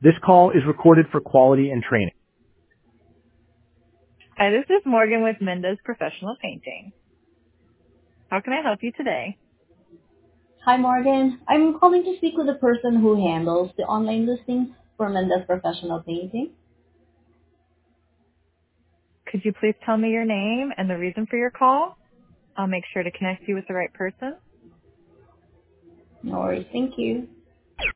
This call is recorded for quality and training. Hi, this is Morgan with Mendez Professional Painting. How can I help you today? Hi, Morgan. I'm calling to speak with the person who handles the online listings for Mendez Professional Painting. Could you please tell me your name and the reason for your call? I'll make sure to connect you with the right person. No worries. Thank you.